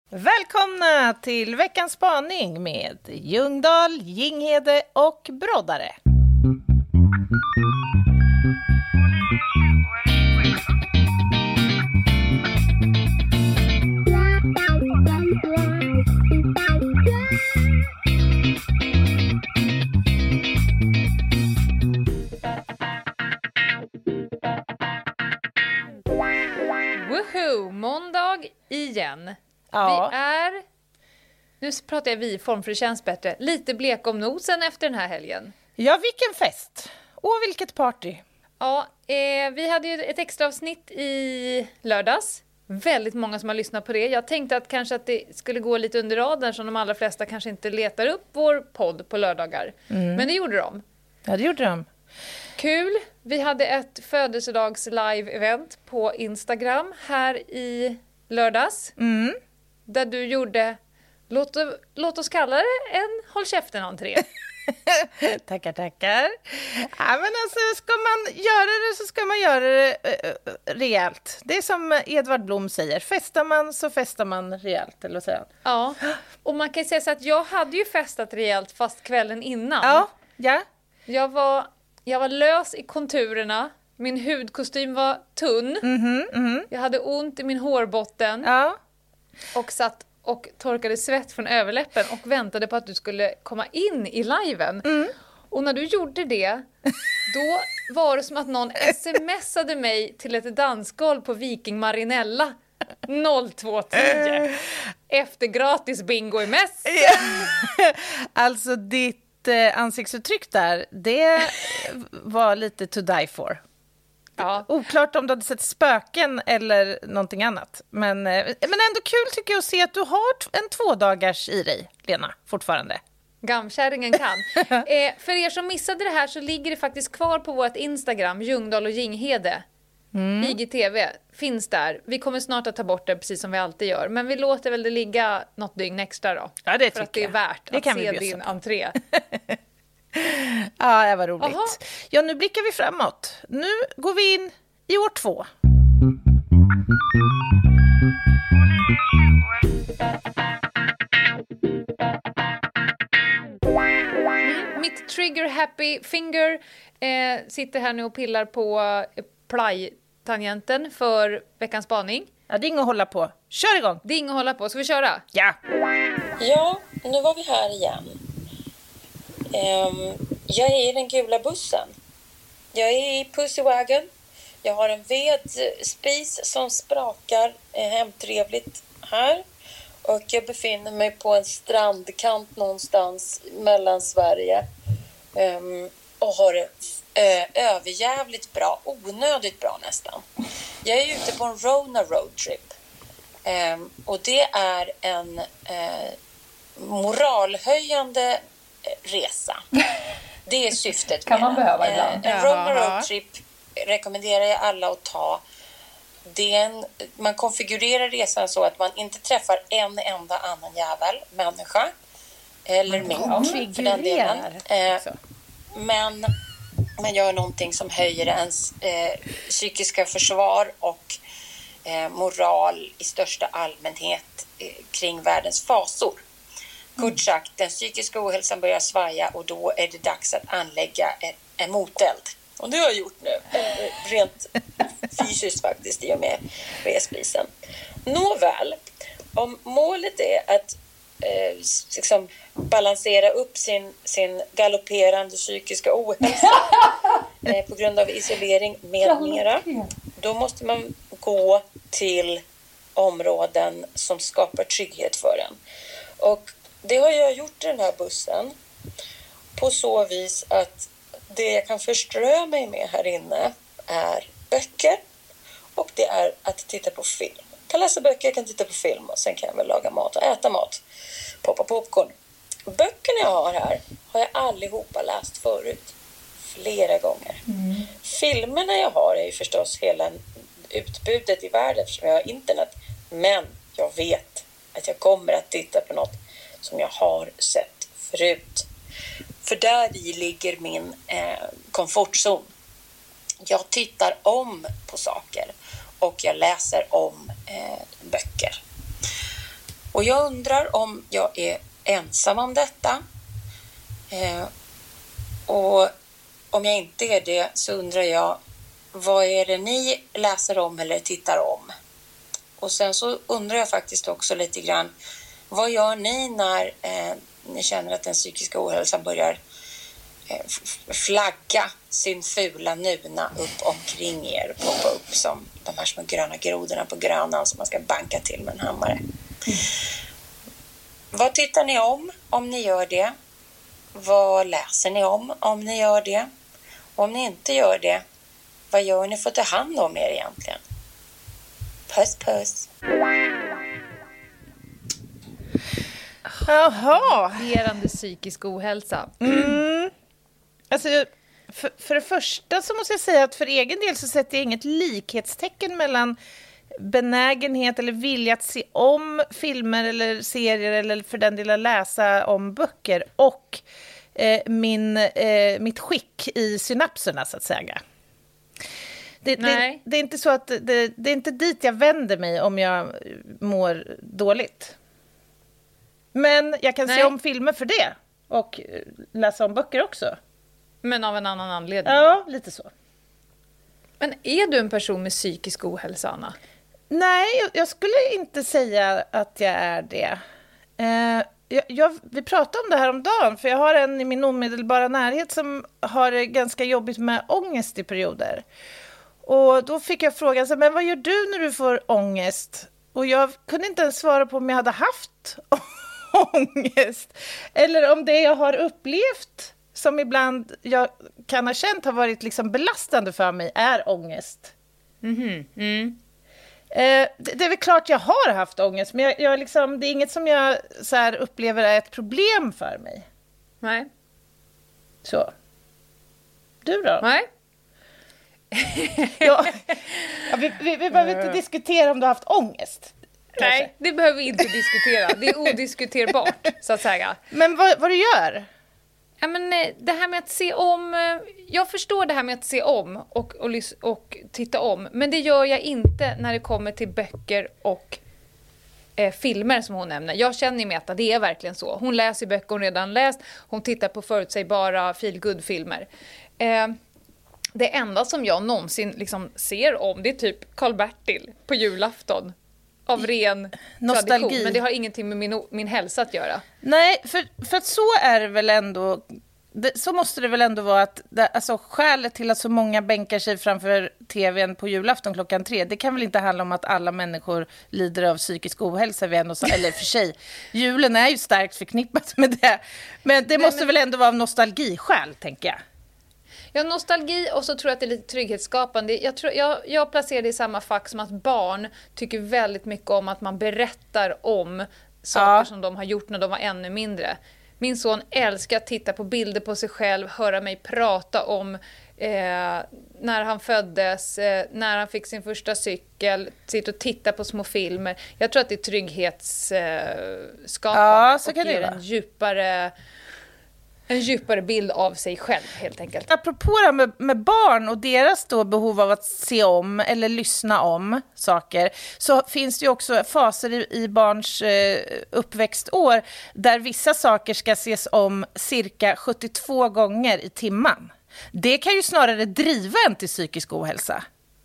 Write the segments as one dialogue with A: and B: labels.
A: Välkomna till veckans spaning med Ljungdahl, Ginghede och Broddare.
B: Woohoo! Måndag igen.
A: Ja.
B: Vi är, nu pratar jag vi-form för det känns bättre, lite blek om nosen efter den här helgen.
A: Ja, vilken fest! Och vilket party!
B: Ja, vi hade ju ett extra avsnitt i lördags. Väldigt många som har lyssnat på det. Jag tänkte att kanske att det skulle gå lite under radarn som de allra flesta kanske inte letar upp vår podd på lördagar. Men det gjorde de.
A: Ja, det gjorde de.
B: Kul! Vi hade ett födelsedags-live-event på Instagram här i lördags. Där du gjorde, låt oss kalla det en håll käften-entré.
A: Tackar. Ja, men alltså, ska man göra det så ska man göra det rejält. Det är som Edvard Blom säger, festar man så festar man rejält, eller vad säger han?
B: Ja, och man kan ju säga så att jag hade ju festat rejält fast kvällen innan.
A: Ja.
B: Jag var lös i konturerna, min hudkostym var tunn, jag hade ont i min hårbotten och satt och torkade svett från överläppen och väntade på att du skulle komma in i liven. Och när du gjorde det, då var det som att någon smsade mig till ett dansgolv på Viking Marinella 02:10 efter gratis bingo i mäss.
A: Alltså ditt ansiktsuttryck där, det var lite to die for.
B: Ja.
A: Oklart om du hade sett spöken eller någonting annat. Men ändå kul tycker jag att se att du har en 2 dagars i dig, Lena, fortfarande.
B: Gamkärringen kan. För er som missade det här så ligger det faktiskt kvar på vårt Instagram, Ljungdahl och Ginghede. IGTV finns där. Vi kommer snart att ta bort det precis som vi alltid gör. Men vi låter väl det ligga något dygn extra då.
A: Ja, det
B: för att det är värt att se din entré.
A: Ja, det var roligt.
B: Aha.
A: Ja, nu blickar vi framåt. Nu går vi in i år 2.
B: Mitt trigger happy finger sitter här nu och pillar på play-tangenten för veckans spaning.
A: Ja, det är inget att hålla på. Kör igång!
B: Det är inget att hålla på. Ska vi köra?
A: Ja!
C: Ja, nu var vi här igen. Jag är i den gula bussen. Jag är i Pussywagon. Jag har en vedspis som sprakar hemtrevligt här. Och jag befinner mig på en strandkant någonstans mellan Sverige. Och har det överjävligt bra. Onödigt bra nästan. Jag är ute på en Rona roadtrip. Och det är en moralhöjande resa. Det är syftet
B: kan man
C: med
B: behöva ibland.
C: En Rona roadtrip rekommenderar jag alla att ta. Man konfigurerar resan så att man inte träffar en enda annan människa eller mink för den delen. Men man gör någonting som höjer ens psykiska försvar och moral i största allmänhet kring världens fasor. Kort sagt, den psykiska ohälsan börjar svaja och då är det dags att anlägga en moteld. Och det har jag gjort nu, rent fysiskt faktiskt, i och med resprisen. Nåväl, om målet är att liksom balansera upp sin galopperande psykiska ohälsa på grund av isolering med mera, då måste man gå till områden som skapar trygghet för en. Och det har jag gjort i den här bussen på så vis att det jag kan förströ mig med här inne är böcker och det är att titta på film. Jag kan läsa böcker, jag kan titta på film och sen kan jag väl laga mat och äta mat. Poppa popcorn. Böckerna jag har här har jag allihopa läst förut. Flera gånger. Filmerna jag har är ju förstås hela utbudet i världen eftersom jag har internet. Men jag vet att jag kommer att titta på något som jag har sett förut. För där i ligger min komfortzon. Jag tittar om på saker och jag läser om böcker. Och jag undrar om jag är ensam om detta. Och om jag inte är det så undrar jag, vad är det ni läser om eller tittar om? Och sen så undrar jag faktiskt också lite grann, vad gör ni när ni känner att den psykiska ohälsan börjar flagga sin fula nuna upp omkring er, poppa upp som de här små gröna grodorna på grönan som man ska banka till med en hammare? Vad tittar ni om ni gör det? Vad läser ni om ni gör det? Om ni inte gör det, vad gör ni för att ta hand om er egentligen? Puss, puss.
A: Jaha.
B: Gerande psykisk ohälsa.
A: Alltså, för det första så måste jag säga att för egen del så sätter jag inget likhetstecken mellan benägenhet eller vilja att se om filmer eller serier eller för den delen läsa om böcker och mitt skick i synapserna, så att säga. Det är inte så att det är inte dit jag vänder mig om jag mår dåligt. Men jag kan se om filmer för det och läsa om böcker också.
B: Men av en annan anledning.
A: Ja, lite så.
B: Men är du en person med psykisk ohälsa, Anna?
A: Nej, jag skulle inte säga att jag är det. Vi pratade om det här om dagen, för jag har en i min omedelbara närhet som har det ganska jobbigt med ångest i perioder. Och då fick jag frågan, men vad gör du när du får ångest? Och jag kunde inte ens svara på om jag hade haft ångest. Eller om det jag har upplevt, som ibland jag kan ha känt har varit liksom belastande för mig, är ångest. Det är väl klart jag har haft ångest, men jag liksom, det är inget som jag så här upplever är ett problem för mig.
B: Nej.
A: Så. Du då?
B: Nej.
A: Vi behöver inte diskutera om du har haft ångest.
B: Nej,
A: kanske.
B: det behöver vi inte diskutera. Det är odiskuterbart, så att säga.
A: Men vad du gör?
B: Ja, men det här med att se om... Jag förstår det här med att se om och titta om. Men det gör jag inte när det kommer till böcker och filmer som hon nämner. Jag känner med att det är verkligen så. Hon läser böcker hon redan läst. Hon tittar på förutsägbara feel-good-filmer. Det enda som jag någonsin liksom ser om, det är typ Karl-Bertil på julafton. Av ren nostalgi. Tradition, men det har ingenting med min hälsa att göra.
A: Nej, för att så är det väl ändå... Så måste det väl ändå vara att alltså, skälet till att så många bänkar sig framför tvn på julafton 3:00, det kan väl inte handla om att alla människor lider av psykisk ohälsa eller för sig. Julen är ju starkt förknippat med det. Men det måste väl ändå vara av nostalgiskäl, tänker jag.
B: Ja, nostalgi, och så tror jag att det är lite trygghetsskapande. Jag placerar det i samma fack som att barn tycker väldigt mycket om att man berättar om saker som de har gjort när de var ännu mindre. Min son älskar att titta på bilder på sig själv, höra mig prata om när han föddes, när han fick sin första cykel, sitta och titta på små filmer. Jag tror att det är trygghetsskapande.
A: Ja, så kan
B: och
A: det
B: ger
A: vara.
B: En djupare bild av sig själv, helt enkelt.
A: Apropå det med barn och deras då behov av att se om eller lyssna om saker, så finns det ju också faser i barns uppväxtår där vissa saker ska ses om cirka 72 gånger i timmen. Det kan ju snarare driva en till psykisk ohälsa.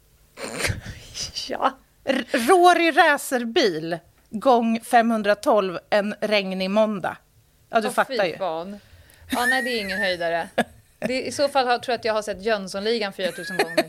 B: Ja.
A: Rory racerbil gång 512 en regnig måndag. Ja, du fattar ju.
B: Fan. Ja, nej, det är ingen höjdare. I så fall tror jag att jag har sett Jönssonligan 4000 gånger.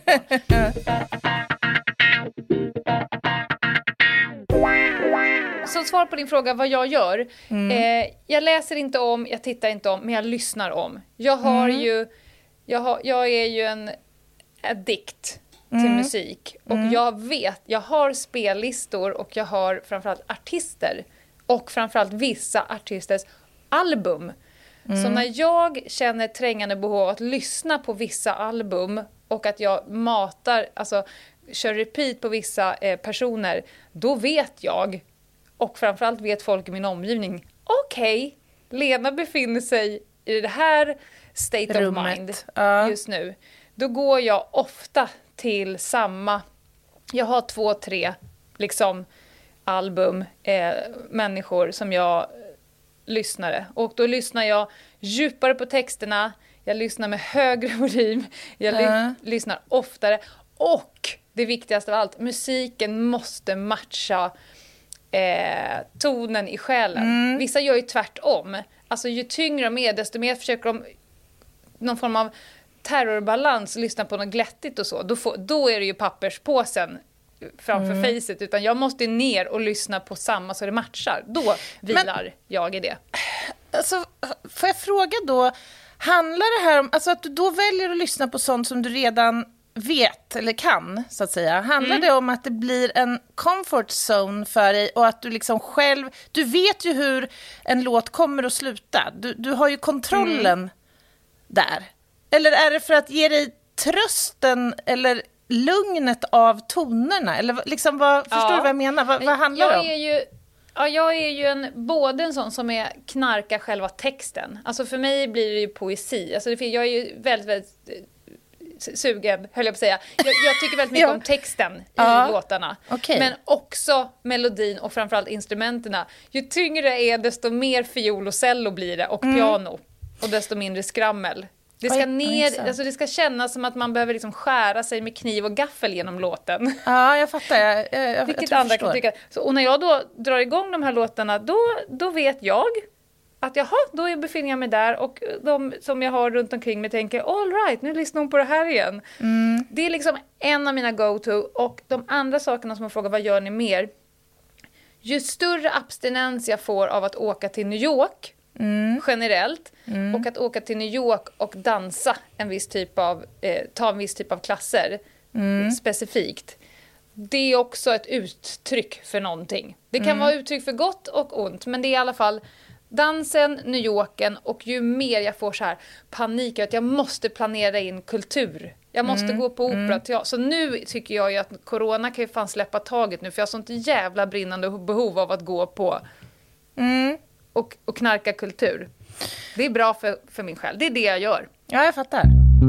B: Så svar på din fråga vad jag gör. Jag läser inte om, jag tittar inte om, men jag lyssnar om. Jag är ju en addict till musik. Och jag har spellistor och jag har framförallt artister. Och framförallt vissa artisters album. Så när jag känner trängande behov av att lyssna på vissa album och att jag kör repeat på vissa personer, då vet jag, och framförallt vet folk i min omgivning, okej, Lena befinner sig i det här state
A: rummet
B: of mind just nu. Då går jag ofta till samma, jag har 2-3 liksom album, människor som jag lyssnare. Och då lyssnar jag djupare på texterna, jag lyssnar med högre volym, jag lyssnar oftare. Och det viktigaste av allt, musiken måste matcha tonen i själen. Vissa gör ju tvärtom. Alltså ju tyngre de är, desto mer försöker de någon form av terrorbalans, lyssna på något glättigt och så. Då är det ju papperspåsen framför facet, utan jag måste ner och lyssna på samma så det matchar. Då vilar jag i det.
A: Alltså, får jag fråga då, handlar det här om alltså att du då väljer att lyssna på sånt som du redan vet eller kan, så att säga? Handlar det om att det blir en comfort zone för dig och att du liksom själv, du vet ju hur en låt kommer att sluta. Du har ju kontrollen där. Eller är det för att ge dig trösten eller lugnet av tonerna? Eller liksom, förstår du vad jag menar? Vad handlar det om?
B: Jag är ju både en sån som knarkar själva texten. Alltså för mig blir det ju poesi. Alltså jag är ju väldigt, väldigt sugen, höll jag på att säga. Jag tycker väldigt mycket om texten i låtarna. Okay. Men också melodin och framförallt instrumenterna. Ju tyngre är, desto mer fiol och cello blir det och piano. Och desto mindre skrammel. Det ska alltså det ska kännas som att man behöver liksom skära sig med kniv och gaffel genom låten.
A: Ja, jag fattar.
B: Vilket andra kan tycka. Och när jag då drar igång de här låtarna, då vet jag att då befinner jag mig där, och de som jag har runt omkring mig tänker, all right, nu lyssnar hon på det här igen. Det är liksom en av mina go-to. Och de andra sakerna som man frågar, vad gör ni mer? Ju större abstinens jag får av att åka till New York, generellt, och att åka till New York och dansa en viss typ av ta en viss typ av klasser specifikt. Det är också ett uttryck för någonting. Det kan vara uttryck för gott och ont, men det är i alla fall dansen, New Yorken, och ju mer jag får så här panik att jag måste planera in kultur. Jag måste gå på opera. Så nu tycker jag ju att corona kan ju fan släppa taget nu, för jag har sånt jävla brinnande behov av att gå på och knarka kultur. Det är bra för min själ. Det är det jag gör.
A: Ja, jag fattar.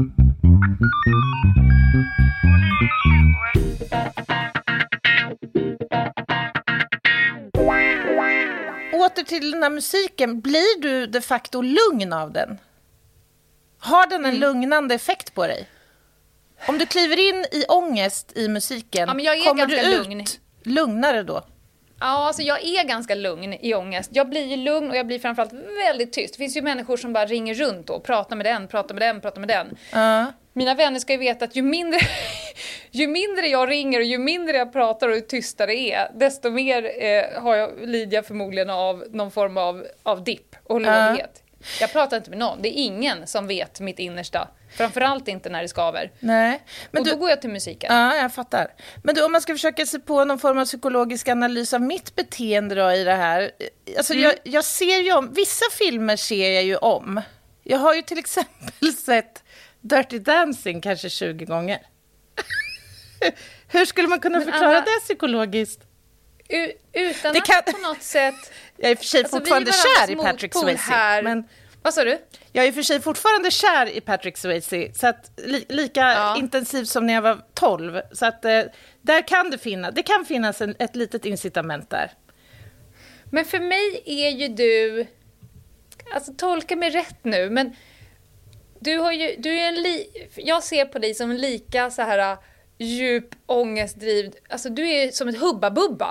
A: Åter till den här musiken. Blir du de facto lugn av den? Har den en lugnande effekt på dig? Om du kliver in i ångest i musiken,
B: men jag är
A: kommer du
B: lugn.
A: Lugnare då?
B: Ja, alltså jag är ganska lugn i ångest. Jag blir ju lugn och jag blir framförallt väldigt tyst. Det finns ju människor som bara ringer runt och pratar med den. Mina vänner ska ju veta att ju mindre jag ringer och ju mindre jag pratar och ju tystare det är, desto mer lider jag förmodligen av någon form av dipp och låghet. Jag pratar inte med någon. Det är ingen som vet mitt innersta. Framförallt inte när det skaver. Nej. Men då går jag till musiken.
A: Ja, jag fattar. Men då, om man ska försöka se på någon form av psykologisk analys av mitt beteende då i det här. Alltså jag ser ju om, vissa filmer ser jag ju om. Jag har ju till exempel sett Dirty Dancing kanske 20 gånger. Hur skulle man kunna förklara det psykologiskt?
B: Utan att på något sätt...
A: Jag är för sig fortfarande kär i Patrick Swayze. Men...
B: Vad sa du?
A: Jag är för sig fortfarande kär i Patrick Swayze. Så att, lika intensivt som när jag var 12. Så att där kan det kan finnas ett litet incitament där.
B: Men för mig är ju du... Alltså tolka mig rätt nu, men... jag ser på dig som lika så här djup ångestdriv. Alltså du är som ett hubba-bubba.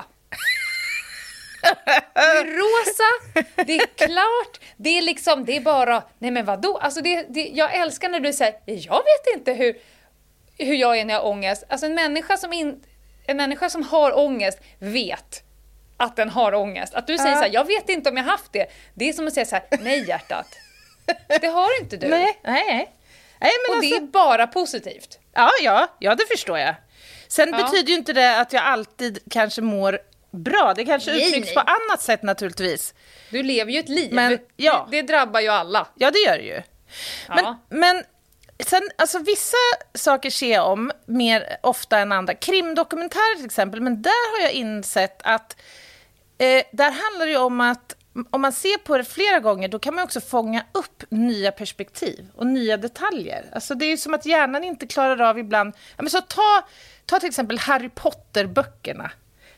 B: Det är rosa, det är klart, det är liksom, det är bara, nej men vadå? Alltså jag älskar när du säger, jag vet inte hur jag är när jag har ångest. Alltså en människa som har ångest vet att den har ångest. Att du säger så här, jag vet inte om jag haft det. Det är som att säga så här, nej hjärtat. Det har inte du.
A: Nej, men
B: och alltså... det är bara positivt.
A: Ja, det förstår jag. Sen betyder ju inte det att jag alltid kanske mår bra. Det kanske uttrycks på annat sätt naturligtvis.
B: Du lever ju ett liv.
A: Men,
B: det drabbar ju alla.
A: Ja, det gör det ju. Men sen, alltså vissa saker ser jag om mer ofta än andra. Krimdokumentärer till exempel. Men där har jag insett att där handlar det ju om att om man ser på det flera gånger, då kan man också fånga upp nya perspektiv och nya detaljer. Alltså det är ju som att hjärnan inte klarar av ibland. Ja, men så ta till exempel Harry Potter-böckerna.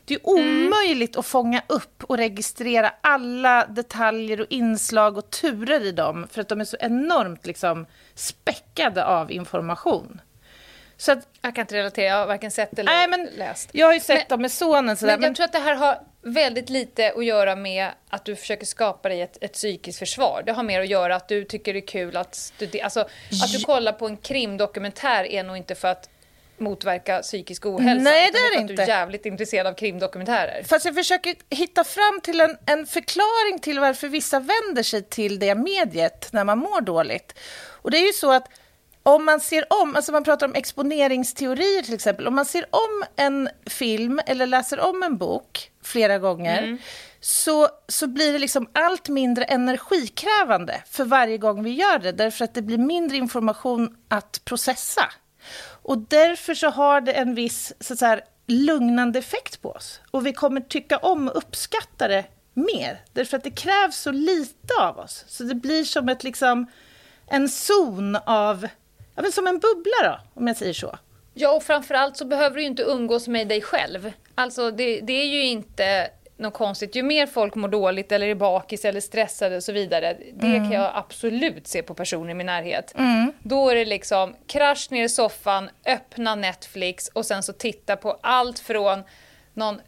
A: Det är omöjligt att fånga upp och registrera alla detaljer och inslag och turer i dem, för att de är så enormt liksom späckade av information. Så att,
B: jag kan inte relatera, jag har varken sett eller läst.
A: Jag har ju sett dem med sonen.
B: Men jag tror att det här har väldigt lite att göra med att du försöker skapa dig ett psykiskt försvar. Det har mer att göra att du tycker det är kul att studera. Alltså, att du kollar på en krimdokumentär är nog inte för att motverka psykisk ohälsa.
A: Nej, det är det
B: inte. Du är jävligt intresserad av krimdokumentärer.
A: Fast jag försöker hitta fram till en förklaring till varför vissa vänder sig till det mediet när man mår dåligt. Och det är ju så att om man ser om, alltså man pratar om exponeringsteorier till exempel, om man ser om en film eller läser om en bok flera gånger så blir det liksom allt mindre energikrävande för varje gång vi gör det, därför att det blir mindre information att processa. Och därför så har det en viss så här, lugnande effekt på oss. Och vi kommer tycka om och uppskatta det mer, därför att det krävs så lite av oss. Så det blir som ett liksom en zon av, ja, men som en bubbla då, om jag säger så.
B: Ja, och framförallt så behöver du ju inte umgås med dig själv. Alltså det är ju inte något konstigt. Ju mer folk mår dåligt eller är bakis eller stressade och så vidare, det kan jag absolut se på personer i min närhet. Då är det liksom krasch ner i soffan, öppna Netflix och sen så titta på allt från någon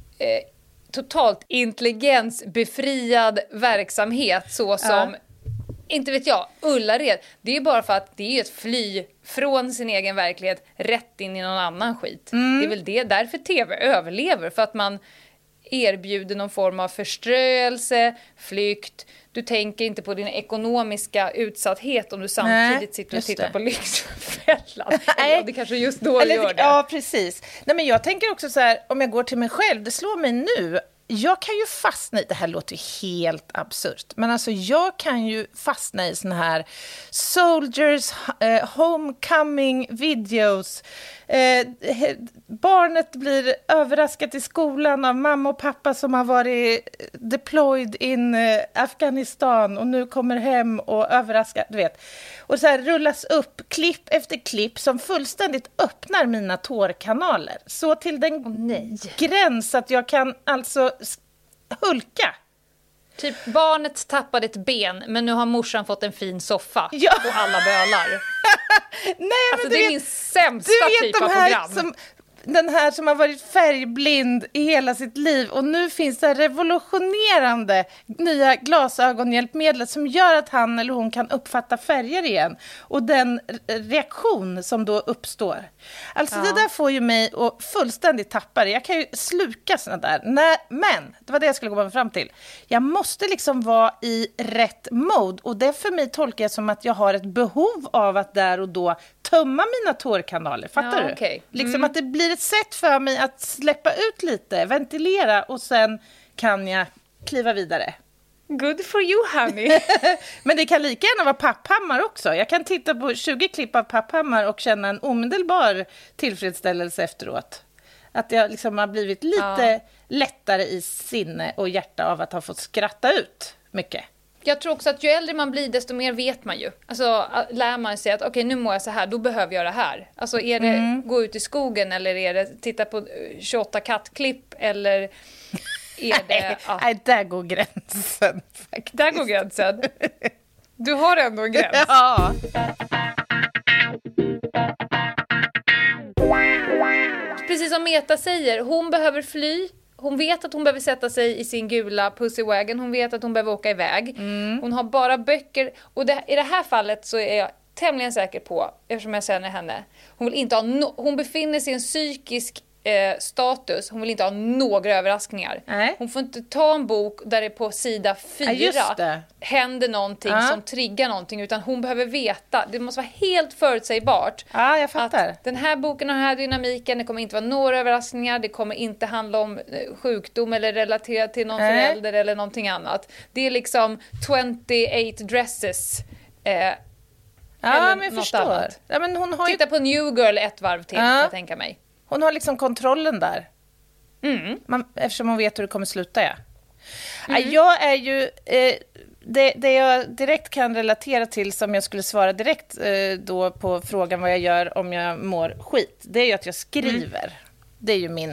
B: totalt intelligensbefriad verksamhet såsom inte vet jag, Ullared. Det är ju bara för att det är ett fly från sin egen verklighet rätt in i någon annan skit. Det är väl det, därför tv överlever. För att man erbjuder någon form av förströelse, flykt. Du tänker inte på din ekonomiska utsatthet om du samtidigt sitter och tittar på Lyxfällan. Det kanske just då du gör det.
A: Ja, precis. Nej, men jag tänker också så här, om jag går till mig själv, det slår mig nu. Jag kan ju fastna i, det här låter ju helt absurt, men alltså jag kan ju fastna i såna här soldiers homecoming videos. Barnet blir överraskat i skolan av mamma och pappa som har varit deployed in Afghanistan och nu kommer hem och överraskar, du vet. Och så här rullas upp klipp efter klipp som fullständigt öppnar mina tårkanaler. Så till den gräns att jag kan alltså hulka.
B: Typ barnet tappade ett ben, men nu har morsan fått en fin soffa.
A: Ja.
B: Och alla bölar.
A: Nej, men
B: alltså, det är min sämsta typ av program.
A: Den här som har varit färgblind i hela sitt liv, och nu finns det revolutionerande nya glasögonhjälpmedel som gör att han eller hon kan uppfatta färger igen, och den reaktion som då uppstår. Alltså det där får ju mig att fullständigt tappa det. Jag kan ju sluka såna där. Nej, men det var det jag skulle komma fram till. Jag måste liksom vara i rätt mode, och det för mig tolkar jag som att jag har ett behov av att där och då tömma mina tårkanaler, fattar du?
B: Okay.
A: Liksom att det blir ett sätt för mig att släppa ut lite, ventilera, och sen kan jag kliva vidare.
B: Good for you, honey.
A: Men det kan lika gärna vara Papphammar också. Jag kan titta på 20 klipp av Papphammar och känna en omedelbar tillfredsställelse efteråt. Att jag liksom har blivit lite lättare i sinne och hjärta av att ha fått skratta ut mycket.
B: Jag tror också att ju äldre man blir, desto mer vet man ju. Alltså lär man sig att okej, nu mår jag så här, då behöver jag det här. Alltså är det gå ut i skogen, eller är det titta på 28 kattklipp, eller är det...
A: Nej, där går gränsen faktiskt.
B: Där går gränsen. Du har ändå en gräns.
A: Ja.
B: Precis som Meta säger, hon behöver fly. Hon vet att hon behöver sätta sig i sin gula pussywagon. Hon vet att hon behöver åka iväg. Hon har bara böcker. Och i det här fallet så är jag tämligen säker på, eftersom jag känner henne, hon vill inte ha hon befinner sig i en psykisk status. Hon vill inte ha några överraskningar. Hon får inte ta en bok där det på sida 4 händer någonting som triggar någonting, utan hon behöver veta. Det måste vara helt förutsägbart.
A: Ja, jag fattar.
B: Att den här boken har den här dynamiken, det kommer inte vara några överraskningar, det kommer inte handla om sjukdom eller relaterat till någon förälder eller någonting annat. Det är liksom 28 dresses. Ja,
A: men jag förstår. Ja, men hon har
B: titta på New Girl ett varv till, kan jag tänka mig.
A: Hon har liksom kontrollen där. Eftersom hon vet hur det kommer sluta, jag är ju... Det jag direkt kan relatera till, som jag skulle svara direkt då på frågan vad jag gör om jag mår skit, det är ju att jag skriver. Det är ju min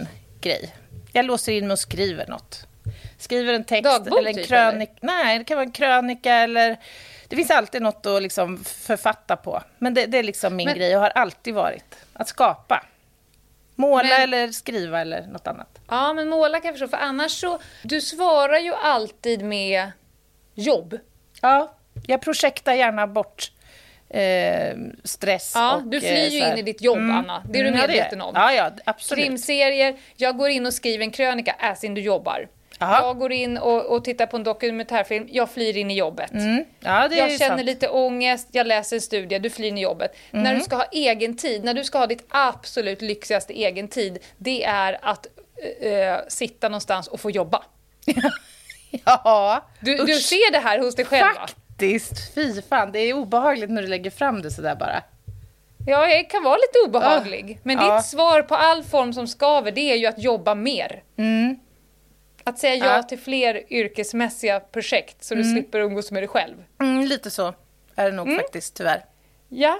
A: favoritgrej. Jag låser in mig och skriver något. Skriver en text
B: dagbok,
A: eller en
B: typ,
A: krönika. Nej, det kan vara en krönika eller... Det finns alltid något att liksom författa på. Men det är liksom min grej och har alltid varit. Att skapa. Måla eller skriva eller något annat.
B: Ja, men måla kan jag förstå. För annars så... Du svarar ju alltid med jobb.
A: Ja, jag projektar gärna bort stress.
B: Ja,
A: och,
B: du flyr ju in i ditt jobb, Anna. Det är du medveten om.
A: Ja, absolut.
B: Krimserier. Jag går in och skriver en krönika as in du jobbar.
A: Aha.
B: Jag går in och tittar på en dokumentärfilm. Jag flyr in i jobbet.
A: Ja, det är
B: jag känner
A: sant.
B: lite ångest. Jag läser en studie. Du flyr in i jobbet. När du ska ha egen tid. När du ska ha ditt absolut lyxigaste egen tid. Det är att sitta någonstans och få jobba.
A: Ja.
B: Du ser det här hos dig själv, va?
A: Faktiskt. Fy fan. Det är obehagligt när du lägger fram det sådär bara.
B: Ja, jag kan vara lite obehaglig. Men ditt svar på all form som skaver, det är ju att jobba mer. Att säga ja till fler yrkesmässiga projekt så du slipper umgås med dig själv.
A: Lite så är det nog faktiskt, tyvärr.
B: Ja.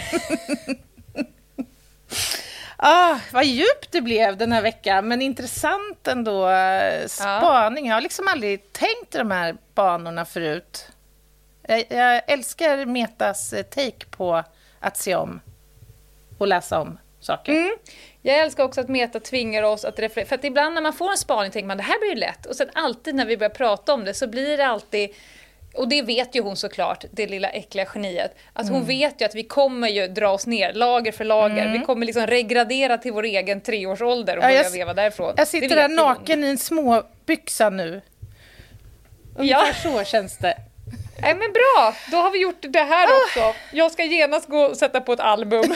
A: Vad djupt det blev den här veckan. Men intressant ändå. Spaning. Jag har liksom aldrig tänkt i de här banorna förut. Jag älskar Metas take på att se om och läsa om saker.
B: Jag älskar också att Meta tvingar oss att reflektera. För att ibland när man får en spaning tänker man det här blir ju lätt. Och sen alltid när vi börjar prata om det så blir det alltid... Och det vet ju hon såklart, det lilla äckliga geniet. Att hon vet ju att vi kommer ju dra oss ner, lager för lager. Vi kommer liksom regradera till vår egen 3-årsålder och börja veva därifrån.
A: Jag sitter där naken i en små byxa nu. Ungefär så känns det.
B: Nej men bra, då har vi gjort det här också. Jag ska genast gå och sätta på ett album.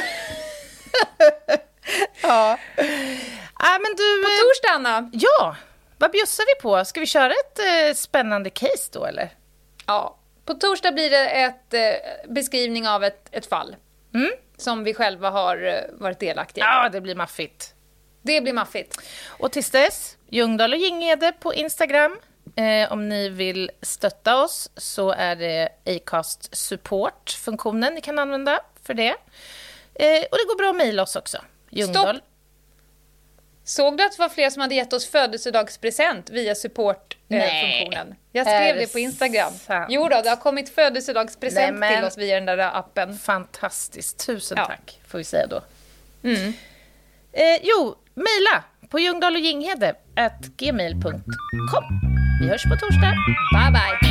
B: Men du... På torsdag, Anna.
A: Ja, vad bjussar vi på? Ska vi köra ett spännande case då, eller?
B: Ja, på torsdag blir det ett beskrivning av ett fall. Som vi själva har varit delaktiga i.
A: Ja, det blir maffigt.
B: Det blir maffigt.
A: Och tills dess, Ljungdahl och Ginghede på Instagram. Om ni vill stötta oss så är det Acast Support-funktionen ni kan använda för det. Och det går bra att mejla oss också. Ljungdahl.
B: Stopp! Såg du att det var fler som hade gett oss födelsedagspresent via support-funktionen? Jag skrev det på Instagram. Jo då, det har kommit födelsedagspresent till oss via den där appen.
A: Fantastiskt, tusen tack får vi säga då. Mejla på ljungdahloginghede@gmail.com. Vi hörs på torsdag.
B: Bye bye!